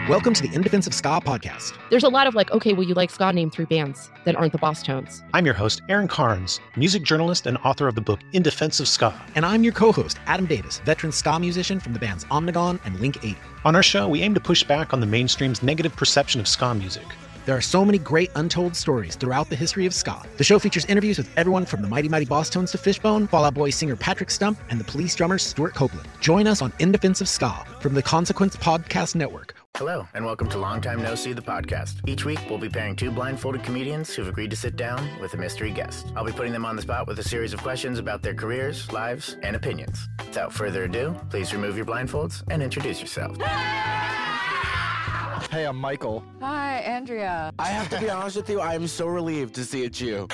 Welcome to the In Defense of Ska podcast. There's a lot of like, okay, well, you like ska, name 3 bands that aren't the Boss Tones. I'm your host, Aaron Carnes, music journalist and author of the book In Defense of Ska. And I'm your co-host, Adam Davis, veteran ska musician from the bands Omnigone and Link 80. On our show, we aim to push back on the mainstream's negative perception of ska music. There are so many great untold stories throughout the history of ska. The show features interviews with everyone from the Mighty Mighty Boss Tones to Fishbone, Fall Out Boy singer Patrick Stump, and the Police drummer Stuart Copeland. Join us on In Defense of Ska from the Consequence Podcast Network. Hello, and welcome to Long Time No See, the podcast. Each week, we'll be pairing 2 blindfolded comedians who've agreed to sit down with a mystery guest. I'll be putting them on the spot with a series of questions about their careers, lives, and opinions. Without further ado, please remove your blindfolds and introduce yourself. Hey, I'm Michael. Hi, Andrea. I have to be honest with you, I am so relieved to see it's you.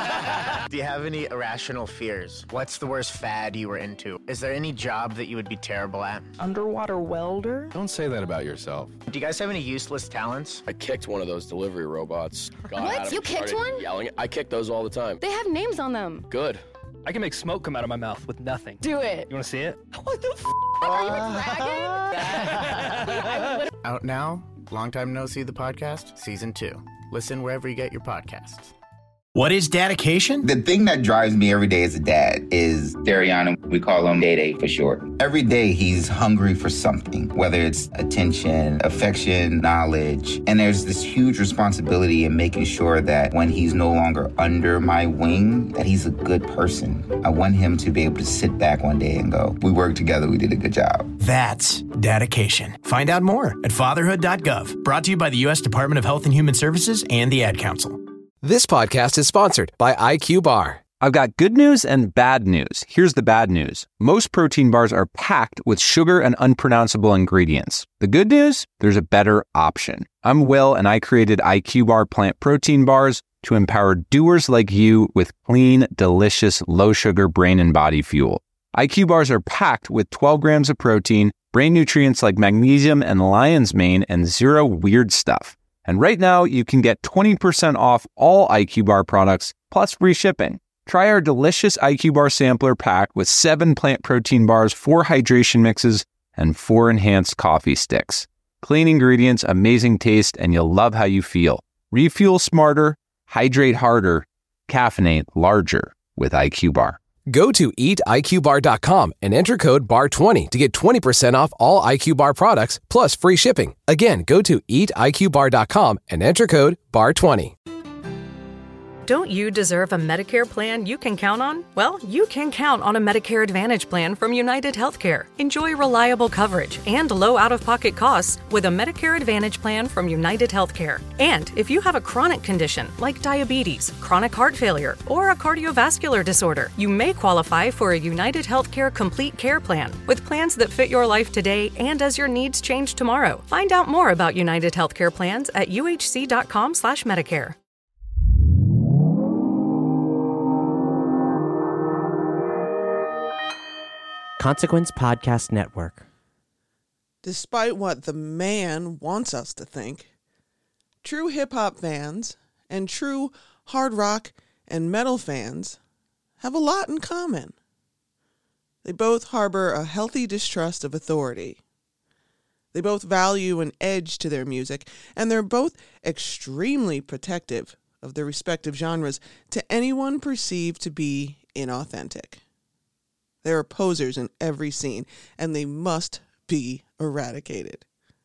Do you have any irrational fears? What's the worst fad you were into? Is there any job that you would be terrible at? Underwater welder? Don't say that about yourself. Do you guys have any useless talents? I kicked one of those delivery robots. What? You kicked one? Yelling. I kick those all the time. They have names on them. Good. I can make smoke come out of my mouth with nothing. Do it. You want to see it? What the f***? Are you a dragon? Out now, Long Time No See, the podcast, Season 2. Listen wherever you get your podcasts. What is dedication? The thing that drives me every day as a dad is Dariana. We call him Day Day for short. Every day he's hungry for something, whether it's attention, affection, knowledge. And there's this huge responsibility in making sure that when he's no longer under my wing, that he's a good person. I want him to be able to sit back one day and go, we worked together, we did a good job. That's dedication. Find out more at fatherhood.gov. Brought to you by the U.S. Department of Health and Human Services and the Ad Council. This podcast is sponsored by IQ Bar. I've got good news and bad news. Here's the bad news. Most protein bars are packed with sugar and unpronounceable ingredients. The good news? There's a better option. I'm Will, and I created IQ Bar plant protein bars to empower doers like you with clean, delicious, low-sugar brain and body fuel. IQ Bars are packed with 12 grams of protein, brain nutrients like magnesium and lion's mane, and 0 weird stuff. And right now, you can get 20% off all IQ Bar products, plus free shipping. Try our delicious IQ Bar sampler pack with 7 plant protein bars, 4 hydration mixes, and 4 enhanced coffee sticks. Clean ingredients, amazing taste, and you'll love how you feel. Refuel smarter, hydrate harder, caffeinate larger with IQ Bar. Go to eatiqbar.com and enter code BAR20 to get 20% off all IQ Bar products plus free shipping. Again, go to eatiqbar.com and enter code BAR20. Don't you deserve a Medicare plan you can count on? Well, you can count on a Medicare Advantage plan from United Healthcare. Enjoy reliable coverage and low out-of-pocket costs with a Medicare Advantage plan from United Healthcare. And if you have a chronic condition like diabetes, chronic heart failure, or a cardiovascular disorder, you may qualify for a United Healthcare Complete Care Plan with plans that fit your life today and as your needs change tomorrow. Find out more about United Healthcare plans at uhc.com/Medicare. Consequence Podcast Network. Despite what the man wants us to think, true hip-hop fans and true hard rock and metal fans have a lot in common. They both harbor a healthy distrust of authority. They both value an edge to their music, and they're both extremely protective of their respective genres to anyone perceived to be inauthentic. There are posers in every scene, and they must be eradicated.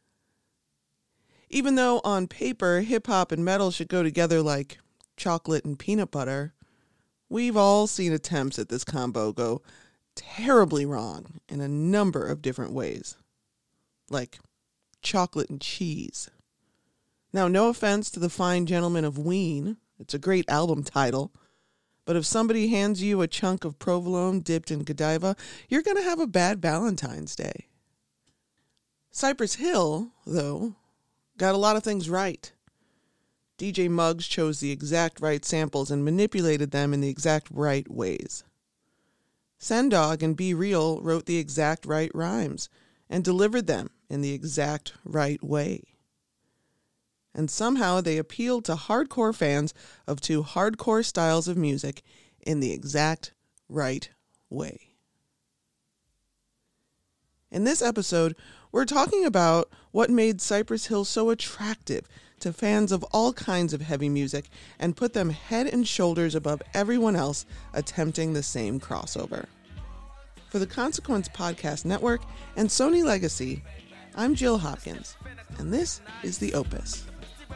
Even though on paper hip-hop and metal should go together like chocolate and peanut butter, we've all seen attempts at this combo go terribly wrong in a number of different ways, like chocolate and cheese. Now, no offense to the fine gentlemen of Ween, it's a great album title, but if somebody hands you a chunk of provolone dipped in Godiva, you're going to have a bad Valentine's Day. Cypress Hill, though, got a lot of things right. DJ Muggs chose the exact right samples and manipulated them in the exact right ways. Sendog and Be Real wrote the exact right rhymes and delivered them in the exact right way. And somehow they appealed to hardcore fans of 2 hardcore styles of music in the exact right way. In this episode, We're talking about what made Cypress Hill so attractive to fans of all kinds of heavy music and put them head and shoulders above everyone else attempting the same crossover. For the Consequence Podcast Network and Sony Legacy, I'm Jill Hopkins, and this is The Opus.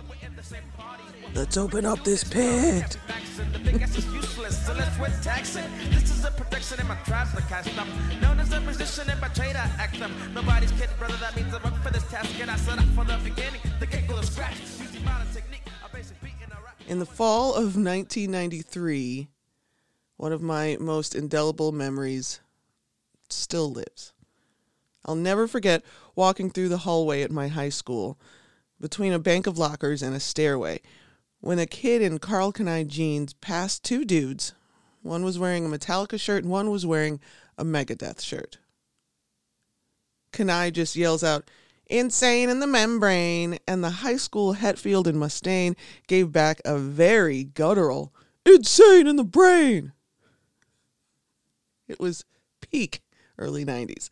Let's open up this pit. In the fall of 1993, one of my most indelible memories still lives. I'll never forget walking through the hallway at my high school between a bank of lockers and a stairway when a kid in Karl Kani jeans passed two dudes. One was wearing a Metallica shirt and one was wearing a Megadeth shirt. Kani just yells out, "Insane in the membrane," and the high school Hetfield and Mustaine gave back a very guttural, "Insane in the brain." It was peak early 90s.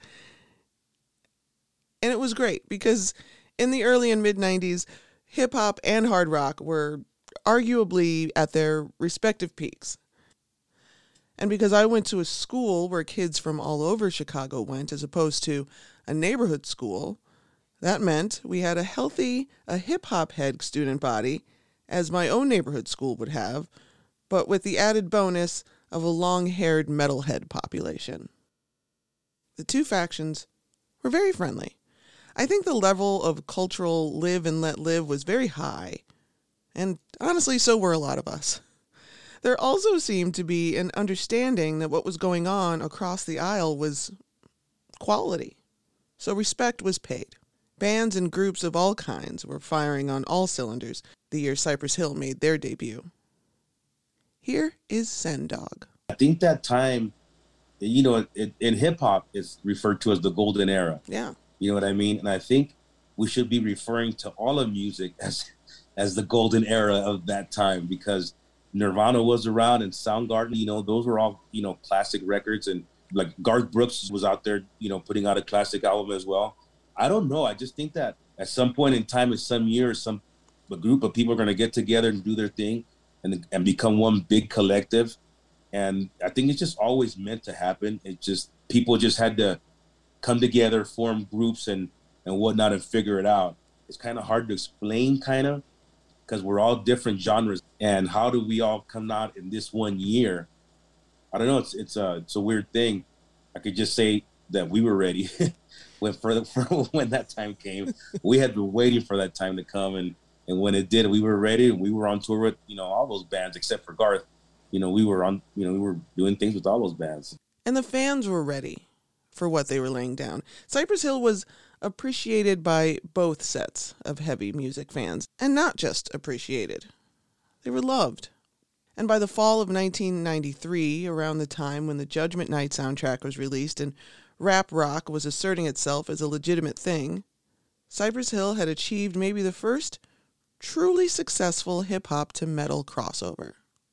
And it was great because in the early and mid 90s, hip-hop and hard rock were arguably at their respective peaks. And because I went to a school where kids from all over Chicago went as opposed to a neighborhood school, that meant we had a hip-hop head student body, as my own neighborhood school would have, but with the added bonus of a long-haired metalhead population. The two factions were very friendly. I think the level of cultural live and let live was very high, and honestly, so were a lot of us. There also seemed to be an understanding that what was going on across the aisle was quality, so respect was paid. Bands and groups of all kinds were firing on all cylinders the year Cypress Hill made their debut. Here is Sendog. I think that time, you know, in hip-hop is referred to as the golden era. Yeah. You know what I mean? And I think we should be referring to all of music as the golden era of that time, because Nirvana was around and Soundgarden, you know, those were all, you know, classic records. And like Garth Brooks was out there, you know, putting out a classic album as well. I don't know. I just think that at some point in time, in some years, a group of people are going to get together and do their thing and become one big collective. And I think it's just always meant to happen. It just, people just had to come together, form groups and whatnot and figure it out. It's kind of hard to explain, kind of, because we're all different genres. And how do we all come out in this one year? I don't know. It's a weird thing. I could just say that we were ready when that time came. We had been waiting for that time to come, and when it did, we were ready. And we were on tour with, you know, all those bands except for Garth. You know, we were doing things with all those bands. And the fans were ready for what they were laying down. Cypress Hill was appreciated by both sets of heavy music fans, and not just appreciated. They were loved. And by the fall of 1993, around the time when the Judgment Night soundtrack was released and rap rock was asserting itself as a legitimate thing, Cypress Hill had achieved maybe the first truly successful hip-hop to metal crossover.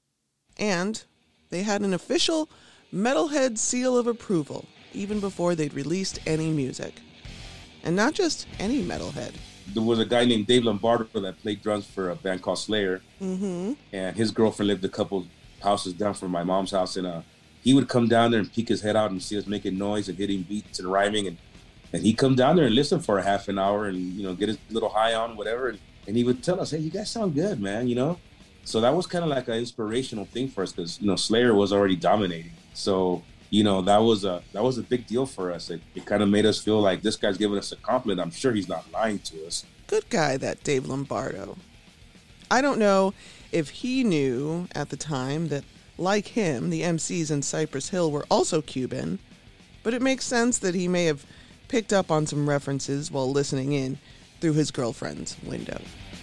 And they had an official metalhead seal of approval even before they'd released any music. And not just any metalhead. There was a guy named Dave Lombardo that played drums for a band called Slayer. Mm-hmm. And his girlfriend lived a couple houses down from my mom's house. And he would come down there and peek his head out and see us making noise and hitting beats and rhyming. And he'd come down there and listen for a half an hour and, you know, get his little high on, whatever. And he would tell us, hey, you guys sound good, man, you know? So that was kind of like an inspirational thing for us because, you know, Slayer was already dominating. So, you know, that was a big deal for us. It kind of made us feel like this guy's giving us a compliment. I'm sure he's not lying to us. Good guy, that Dave Lombardo. I don't know if he knew at the time that, like him, the MCs in Cypress Hill were also Cuban, but it makes sense that he may have picked up on some references while listening in through his girlfriend's window.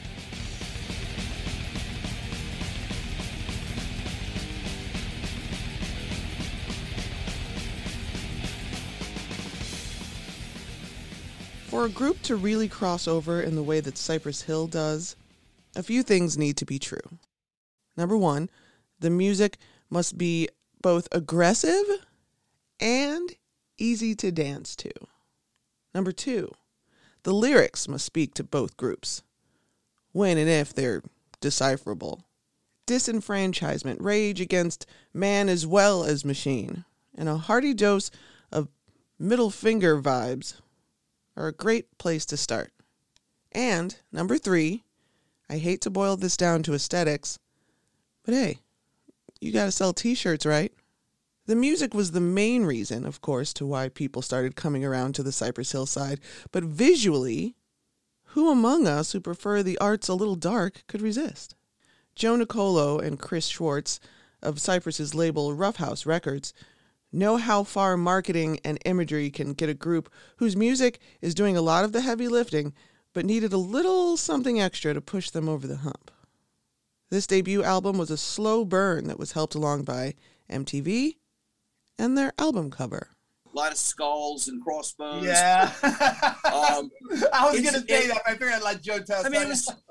For a group to really cross over in the way that Cypress Hill does, a few things need to be true. Number one, the music must be both aggressive and easy to dance to. Number two, The lyrics must speak to both groups, when and if they're decipherable. Disenfranchisement, rage against man as well as machine, and a hearty dose of middle finger vibes are a great place to start. And number 3, I hate to boil this down to aesthetics, but hey, you gotta sell t-shirts, right? The music was the main reason, of course, to why people started coming around to the Cypress Hill side, but visually, who among us who prefer the arts a little dark could resist? Joe Nicolo and Chris Schwartz of Cypress's label Roughhouse Records know how far marketing and imagery can get a group whose music is doing a lot of the heavy lifting, but needed a little something extra to push them over the hump. This debut album was a slow burn that was helped along by MTV and their album cover. A lot of skulls and crossbones. Yeah. I was going to say that. I figured I'd let Joe tell. I mean,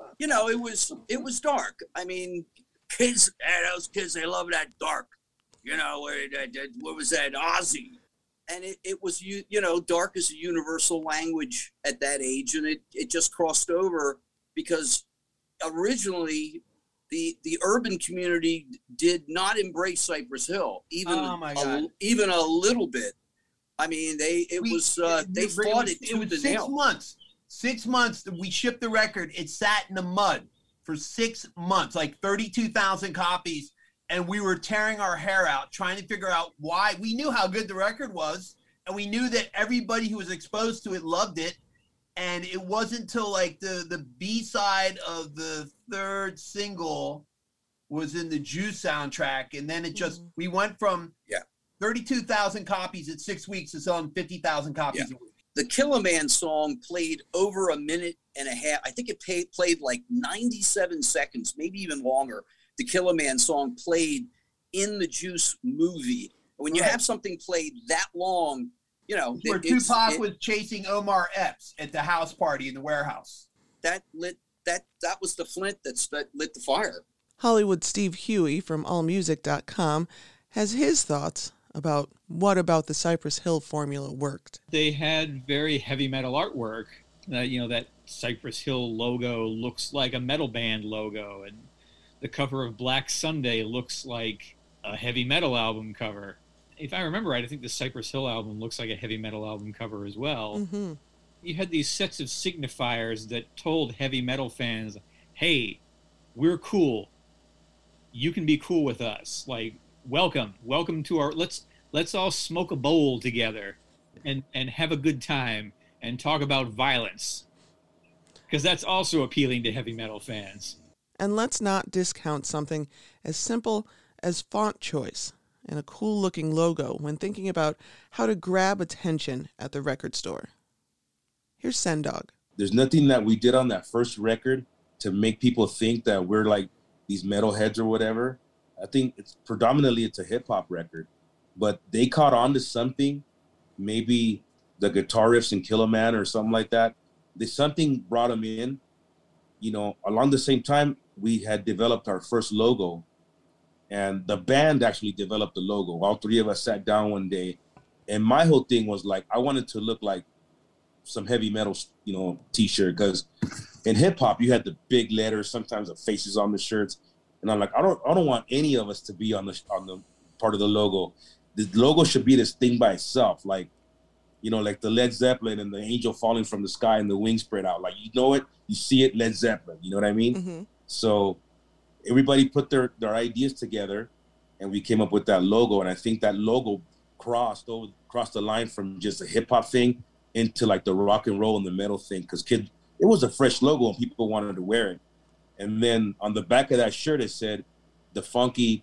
it was dark. I mean, kids, those kids, they love that dark. You know, what was that? Ozzy. And it was, dark is a universal language at that age. And it just crossed over because originally the urban community did not embrace Cypress Hill, even a little bit. I mean, they fought it tooth and nail. 6 months that we shipped the record. It sat in the mud for 6 months, like 32,000 copies. And we were tearing our hair out, trying to figure out why. We knew how good the record was. And we knew that everybody who was exposed to it loved it. And it wasn't until like the B-side of the third single was in the Juice soundtrack. And then it just, we went from 32,000 copies in 6 weeks to selling 50,000 copies a week. The Killer Man song played over a minute and a half. I think it played like 97 seconds, maybe even longer. The Killer Man song played in the Juice movie. When you have something played that long, where Tupac was chasing Omar Epps at the house party in the warehouse. That was the flint that lit the fire. Hollywood Steve Huey from AllMusic.com has his thoughts about what about the Cypress Hill formula worked. They had very heavy metal artwork. That Cypress Hill logo looks like a metal band logo, and the cover of Black Sunday looks like a heavy metal album cover. If I remember right, I think the Cypress Hill album looks like a heavy metal album cover as well. Mm-hmm. You had these sets of signifiers that told heavy metal fans, hey, we're cool. You can be cool with us. Like, welcome to our, let's all smoke a bowl together and have a good time and talk about violence. Because that's also appealing to heavy metal fans. And let's not discount something as simple as font choice and a cool-looking logo when thinking about how to grab attention at the record store. Here's Sendog. There's nothing that we did on that first record to make people think that we're like these metalheads or whatever. I think it's a hip-hop record. But they caught on to something, maybe the guitar riffs in Killer Man or something like that. Something brought them in. Along the same time, we had developed our first logo, and the band actually developed the logo. All three of us sat down one day, and my whole thing was like, I wanted to look like some heavy metal, t-shirt, because in hip hop you had the big letters, sometimes the faces on the shirts, and I'm like, I don't want any of us to be on the part of the logo. The logo should be this thing by itself, like the Led Zeppelin and the angel falling from the sky and the wings spread out. Like, you see it, Led Zeppelin, you know what I mean? Mm-hmm. So everybody put their ideas together, and we came up with that logo. And I think that logo crossed the line from just a hip hop thing into like the rock and roll and the metal thing. Because it was a fresh logo and people wanted to wear it. And then on the back of that shirt, it said the funky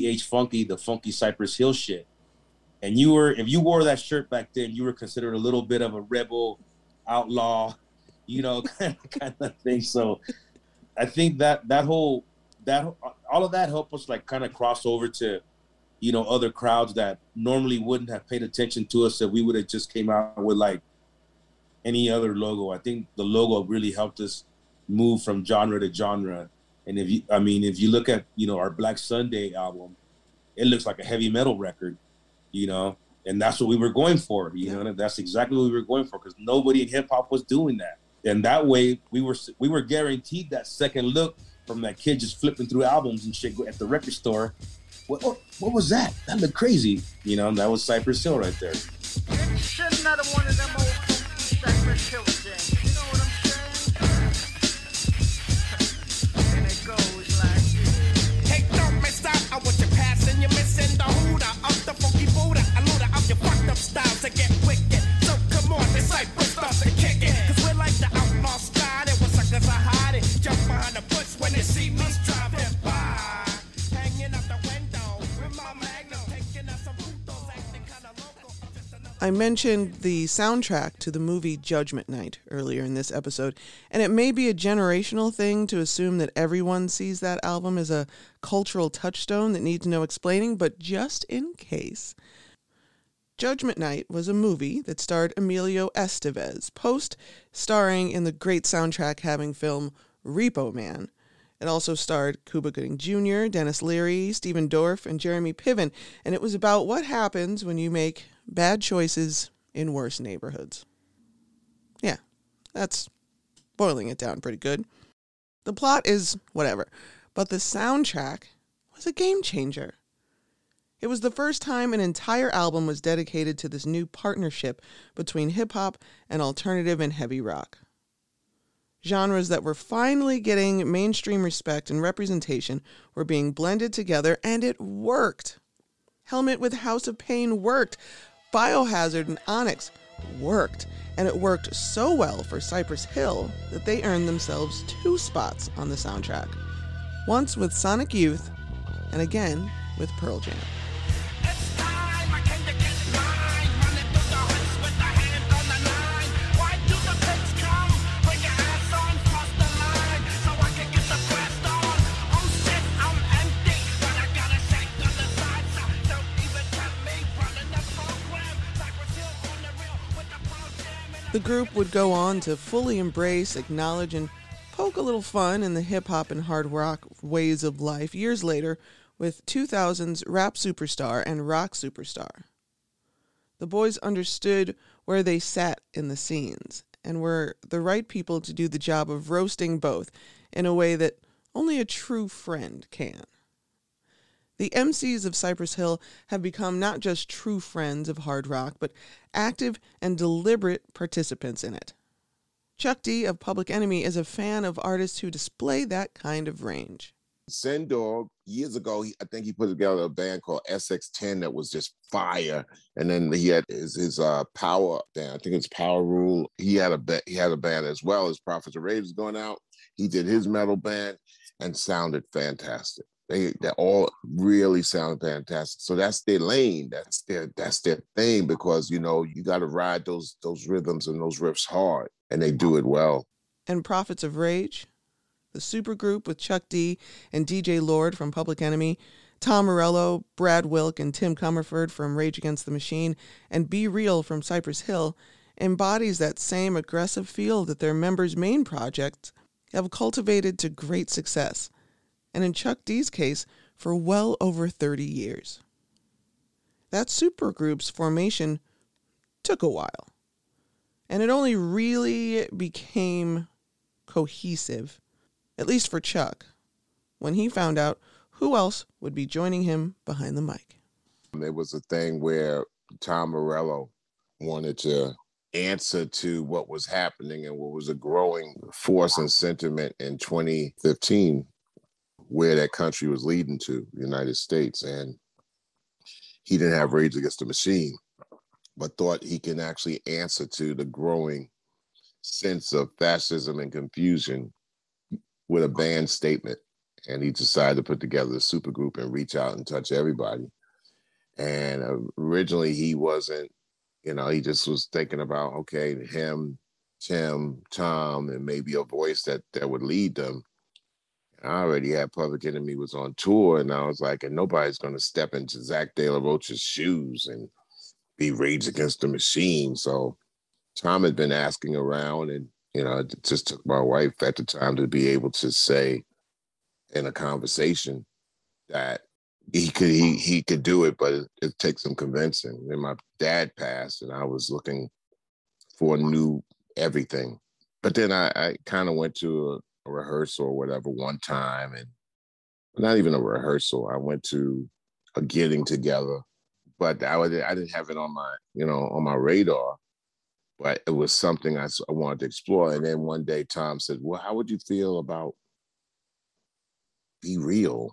Cypress Hill shit. And if you wore that shirt back then, you were considered a little bit of a rebel, outlaw, kind of thing. So I think that all of that helped us like kind of cross over to, other crowds that normally wouldn't have paid attention to us if we would have just came out with like any other logo. I think the logo really helped us move from genre to genre. And if you look at, our Black Sunday album, it looks like a heavy metal record. It And that's what we were going for, you know, and that's exactly what we were going for, because nobody in hip hop was doing that. And that way we were guaranteed that second look from that kid just flipping through albums and shit at the record store. What was that? That looked crazy. You know, and that was Cypress Hill right there. It's another one of them old Cypress Hill things. You know what I'm saying? And it goes like this. Hey, don't mess up. I want you passing. You're missing the hooter of the funky Buddha. A loader of your fucked up styles to get wicked. So come on, this Cypress starts to kick it. Cause we're like the outlaw style. It was suckers are hiding. Jump behind the bush when they see me driving by. Hanging out the window with my magnum. Taking us some photos, acting kinda local. I mentioned the soundtrack to the movie Judgment Night earlier in this episode, and it may be a generational thing to assume that everyone sees that album as a cultural touchstone that needs no explaining, but just in case. Judgment Night was a movie that starred Emilio Estevez, starring in the great soundtrack-having film Repo Man. It also starred Cuba Gooding Jr., Dennis Leary, Stephen Dorff, and Jeremy Piven, and it was about what happens when you make bad choices in worse neighborhoods. Yeah, that's boiling it down pretty good. The plot is whatever, but the soundtrack was a game changer. It was the first time an entire album was dedicated to this new partnership between hip-hop and alternative and heavy rock. Genres that were finally getting mainstream respect and representation were being blended together, and it worked. Helmet with House of Pain worked. Biohazard and Onyx worked. And it worked so well for Cypress Hill that they earned themselves 2 spots on the soundtrack. Once with Sonic Youth, and again with Pearl Jam. The group would go on to fully embrace, acknowledge, and poke a little fun in the hip-hop and hard rock ways of life years later with 2000's Rap Superstar and Rock Superstar. The boys understood where they sat in the scenes and were the right people to do the job of roasting both in a way that only a true friend can. The MCs of Cypress Hill have become not just true friends of hard rock, but active and deliberate participants in it. Chuck D of Public Enemy is a fan of artists who display that kind of range. Sen Dog, years ago, I think he put together a band called SX10 that was just fire. And then he had his Power band. I think it's Power Rule. He had a band as well as Prophets of Rage was going out. He did his metal band and sounded fantastic. They all really sound fantastic. So that's their lane. That's their thing, because, you know, you got to ride those rhythms and those riffs hard, and they do it well. And Prophets of Rage, the supergroup with Chuck D and DJ Lord from Public Enemy, Tom Morello, Brad Wilk, and Tim Comerford from Rage Against the Machine, and Be Real from Cypress Hill, embodies that same aggressive feel that their members' main projects have cultivated to great success, and in Chuck D's case, for well over 30 years. That supergroup's formation took a while, and it only really became cohesive, at least for Chuck, when he found out who else would be joining him behind the mic. There was a thing where Tom Morello wanted to answer to what was happening and what was a growing force and sentiment in 2015, where that country was leading to, the United States. And he didn't have Rage Against the Machine, but thought he can actually answer to the growing sense of fascism and confusion with a band statement. And he decided to put together a supergroup and reach out and touch everybody. And originally he wasn't, he just was thinking about, okay, him, Tim, Tom, and maybe a voice that would lead them. I already had Public Enemy was on tour, and I was like, and nobody's going to step into Zach De La Rocha's shoes and be Rage Against the Machine. So Tom had been asking around, and, it just took my wife at the time to be able to say in a conversation that he could do it, but it takes some convincing. Then my dad passed, and I was looking for a new everything. But then I kind of went to a rehearsal or whatever one time, and not even a rehearsal. I went to a getting together, but I didn't have it on my radar. But it was something I wanted to explore. And then one day Tom said, "Well, how would you feel about Be Real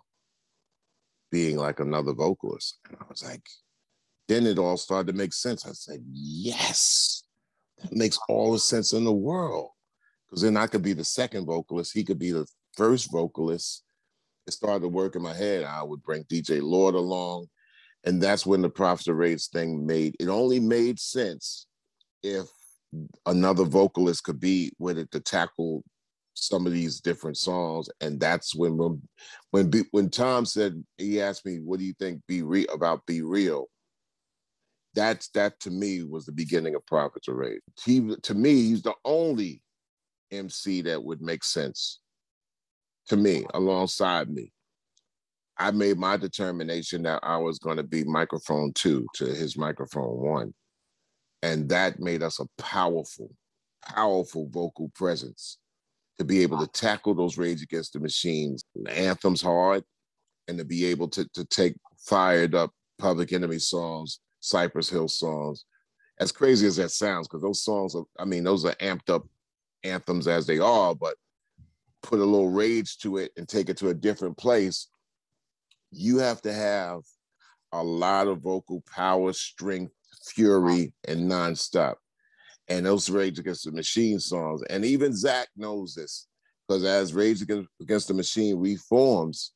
being like another vocalist?" And I was like, then it all started to make sense. I said, yes, that makes all the sense in the world. Because then I could be the second vocalist. He could be the first vocalist. It started to work in my head. I would bring DJ Lord along. And that's when the Prophets of Rage thing only made sense if another vocalist could be with it to tackle some of these different songs. And that's when Tom said, he asked me, what do you think about Be Real? That to me was the beginning of Prophets of Rage. To me, he's the only MC that would make sense to me, alongside me. I made my determination that I was going to be microphone 2 to his microphone 1. And that made us a powerful, powerful vocal presence to be able to tackle those Rage Against the Machines, the anthems hard, and to be able to take fired up Public Enemy songs, Cypress Hill songs. As crazy as that sounds, because those songs, those are amped up anthems as they are, but put a little rage to it and take it to a different place, you have to have a lot of vocal power, strength, fury, and nonstop. And those Rage Against the Machine songs, and even Zach knows this, because as Rage Against the Machine reforms,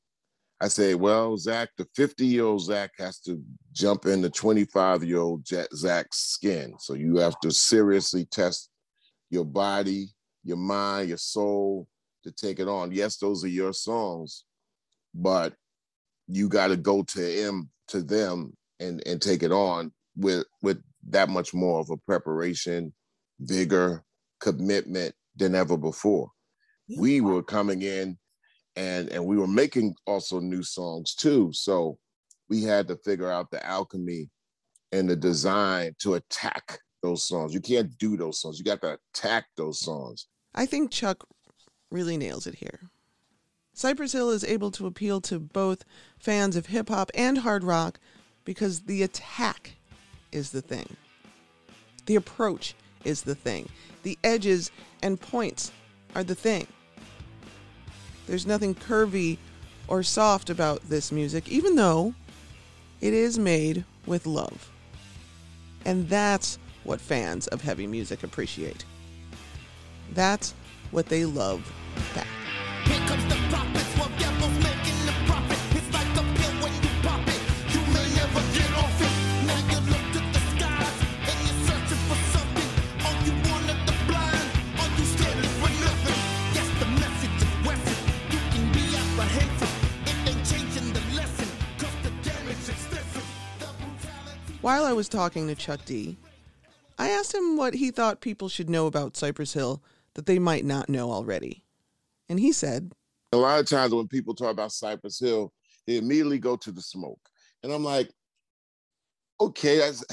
I say, well, Zach, the 50-year-old Zach has to jump in the 25-year-old Zach's skin. So you have to seriously test your body, your mind, your soul to take it on. Yes, those are your songs, but you got to go to them and take it on with that much more of a preparation, vigor, commitment than ever before. We were coming in and we were making also new songs too. So we had to figure out the alchemy and the design to attack those songs. You can't do those songs. You got to attack those songs. I think Chuck really nails it here. Cypress Hill is able to appeal to both fans of hip hop and hard rock because the attack is the thing. The approach is the thing. The edges and points are the thing. There's nothing curvy or soft about this music, even though it is made with love. And that's what fans of heavy music appreciate. That's what they love back. Here comes the prophets, well, devils making the profit. It's like a pill when you pop it. You may never get off it. Now you look to the skies and you're searching for something. Oh, you wanted the blind, or you standing for nothing. Yes, the message is Wesson. You can be apprehensive. It ain't changing the lesson, cause the damage is extensive. While I was talking to Chuck D, I asked him what he thought people should know about Cypress Hill that they might not know already. And he said, a lot of times when people talk about Cypress Hill, they immediately go to the smoke. And I'm like, okay, that's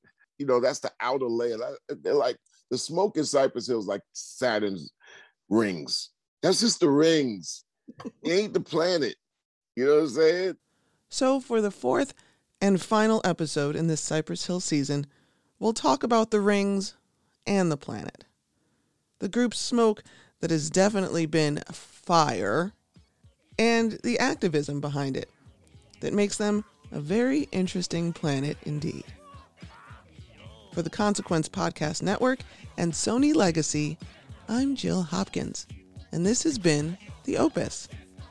the outer layer. They're like, the smoke in Cypress Hill is like Saturn's rings. That's just the rings. It ain't the planet. You know what I'm saying? So for the fourth and final episode in this Cypress Hill season, we'll talk about the rings and the planet. The group's smoke that has definitely been fire, and the activism behind it that makes them a very interesting planet indeed. For the Consequence Podcast Network and Sony Legacy, I'm Jill Hopkins, and this has been The Opus.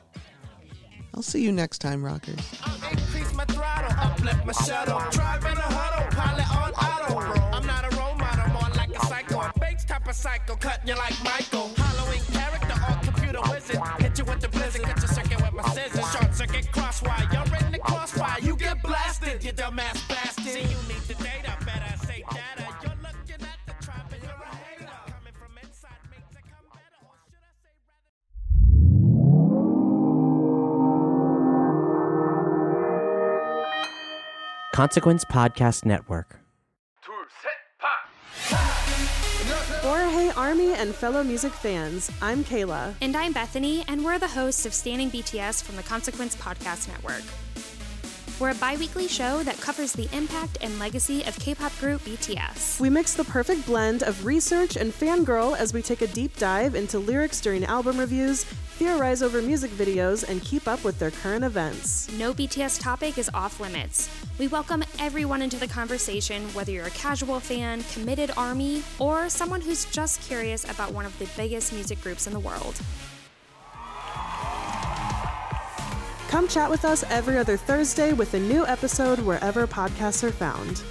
I'll see you next time, rockers. Increase my throttle, uplift my shuttle, drive in a huddle, pilot on auto. I'm not a role model, more like a psycho. Bates type of psycho, cutting you like Michael. Halloween character or computer wizard. Hit you with the blizzard, cut your circuit with my scissors. Short circuit crosswire, you're in the crossfire. You get blasted, you dumbass bastard. See, you need the data, better say data. You're looking at the tribe and you're a hater. Coming from inside makes it come better, or should I say rather... Consequence Podcast Network. Hey Army and fellow music fans, I'm Kayla. And I'm Bethany, and we're the hosts of Standing BTS from the Consequence Podcast Network. We're a bi-weekly show that covers the impact and legacy of K-pop group BTS. We mix the perfect blend of research and fangirl as we take a deep dive into lyrics during album reviews, theorize over music videos, and keep up with their current events. No BTS topic is off limits. We welcome everyone into the conversation, whether you're a casual fan, committed ARMY, or someone who's just curious about one of the biggest music groups in the world. Come chat with us every other Thursday with a new episode wherever podcasts are found.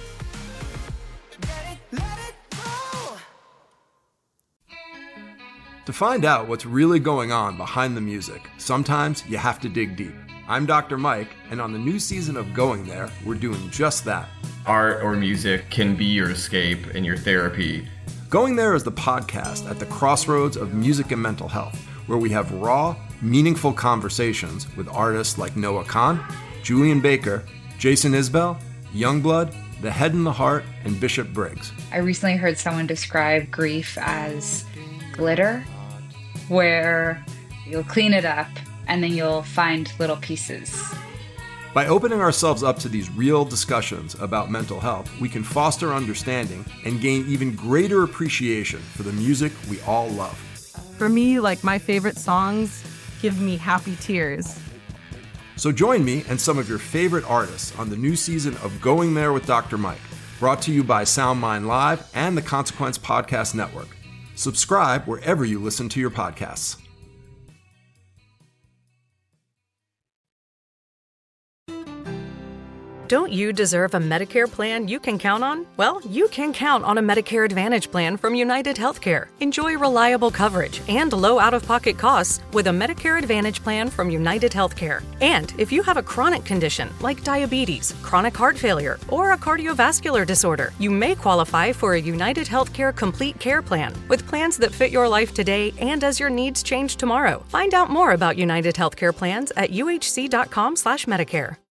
To find out what's really going on behind the music, sometimes you have to dig deep. I'm Dr. Mike, and on the new season of Going There, we're doing just that. Art or music can be your escape and your therapy. Going There is the podcast at the crossroads of music and mental health, where we have raw, meaningful conversations with artists like Noah Kahn, Julian Baker, Jason Isbell, Youngblood, The Head and the Heart, and Bishop Briggs. I recently heard someone describe grief as glitter, where you'll clean it up and then you'll find little pieces. By opening ourselves up to these real discussions about mental health, we can foster understanding and gain even greater appreciation for the music we all love. For me, like, my favorite songs give me happy tears. So join me and some of your favorite artists on the new season of Going There with Dr. Mike, brought to you by SoundMind Live and the Consequence Podcast Network. Subscribe wherever you listen to your podcasts. Don't you deserve a Medicare plan you can count on? Well, you can count on a Medicare Advantage plan from United Healthcare. Enjoy reliable coverage and low out-of-pocket costs with a Medicare Advantage plan from United Healthcare. And if you have a chronic condition like diabetes, chronic heart failure, or a cardiovascular disorder, you may qualify for a United Healthcare Complete Care Plan with plans that fit your life today and as your needs change tomorrow. Find out more about United Healthcare plans at uhc.com/Medicare.